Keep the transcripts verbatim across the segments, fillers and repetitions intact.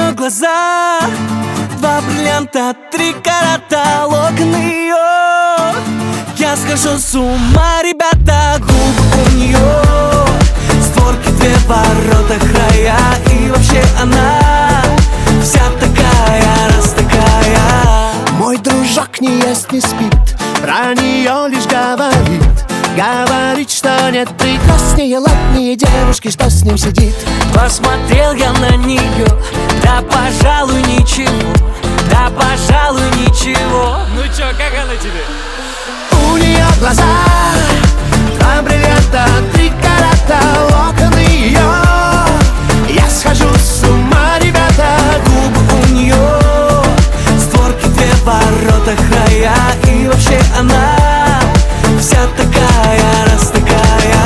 нее глаза, два бриллианта, три карата, локоны ее. Я схожу с ума, ребята, губы у нее, створки две, ворота, края. И вообще она вся такая, раз такая. Мой дружок не ест, не спит, про нее лишь говорит. Говорит, что нет прекраснее, ладнее девушки, что с ним сидит. Посмотрел я на нее, да пожалуй ничего, да пожалуй ничего. Ну чё, как она тебе? У нее глаза, два бриллианта, три карата, локоны ее. Я схожу с ума, ребята, губы у нее, створки две, ворота, края. И вообще она вся такая, раз такая.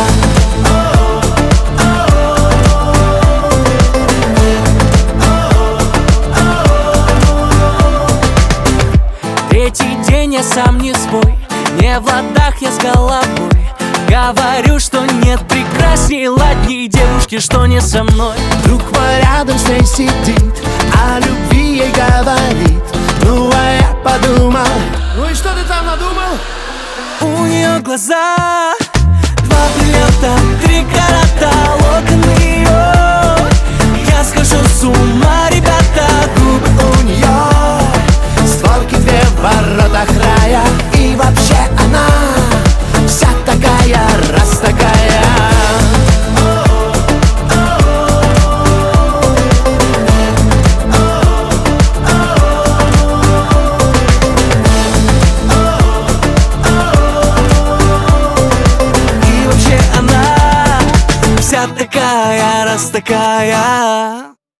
Третий день я сам не свой, не в ладах я с головой. Говорю, что нет прекрасней, ладней девушки, что не со мной. Друг мой рядом с ней сидит, о любви ей говорит. Ну а я подумал, Ну и что ты там надумал? У нее глаза, два бриллианта, три карата, локоны ее. Я схожу с ума, ребята, губы у нее, створки две, ворота, края. И вообще она вся такая, раз такая. вся такая, раз такая.